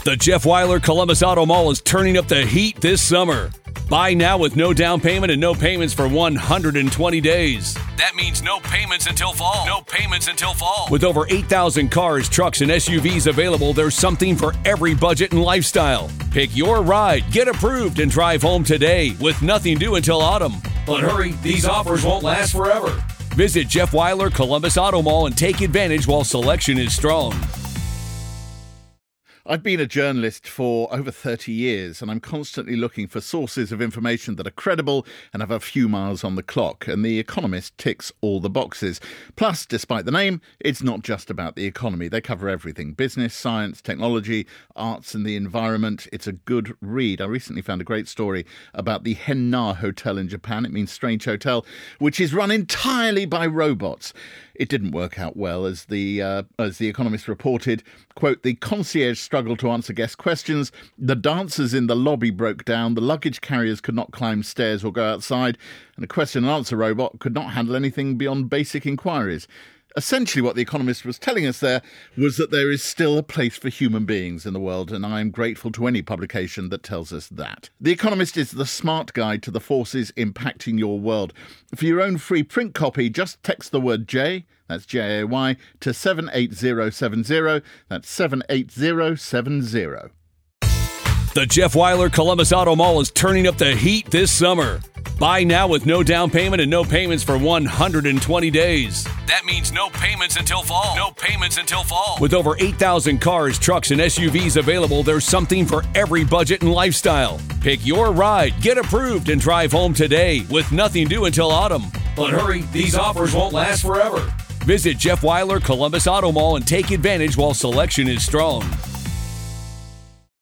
The Jeff Weiler Columbus Auto Mall is turning up the heat this summer. Buy now with no down payment and no payments for 120 days. That means no payments until fall. No payments until fall. With over 8,000 cars, trucks, and SUVs available, there's something for every budget and lifestyle. Pick your ride, get approved, and drive home today with nothing due until autumn. But hurry, these offers won't last forever. Visit Jeff Weiler Columbus Auto Mall and take advantage while selection is strong. I've been a journalist for over 30 years, and I'm constantly looking for sources of information that are credible and have a few miles on the clock, and The Economist ticks all the boxes. Plus, despite the name, it's not just about the economy. They cover everything: business, science, technology, arts and the environment. It's a good read. I recently found a great story about the Henna Hotel in Japan. It means strange hotel, which is run entirely by robots. It didn't work out well, as the Economist reported. Quote, the concierge struggled to answer guest questions, the dancers in the lobby broke down, the luggage carriers could not climb stairs or go outside, and the question and answer robot could not handle anything beyond basic inquiries. Essentially, what The Economist was telling us there was that there is still a place for human beings in the world, and I am grateful to any publication that tells us that. The Economist is the smart guide to the forces impacting your world. For your own free print copy, just text the word J, that's J-A-Y, to 78070, that's 78070. The Jeff Weiler Columbus Auto Mall is turning up the heat this summer. Buy now with no down payment and no payments for 120 days. That means no payments until fall. No payments until fall. With over 8,000 cars, trucks, and SUVs available, there's something for every budget and lifestyle. Pick your ride, get approved, and drive home today with nothing due until autumn. But hurry, these offers won't last forever. Visit Jeff Weiler Columbus Auto Mall and take advantage while selection is strong.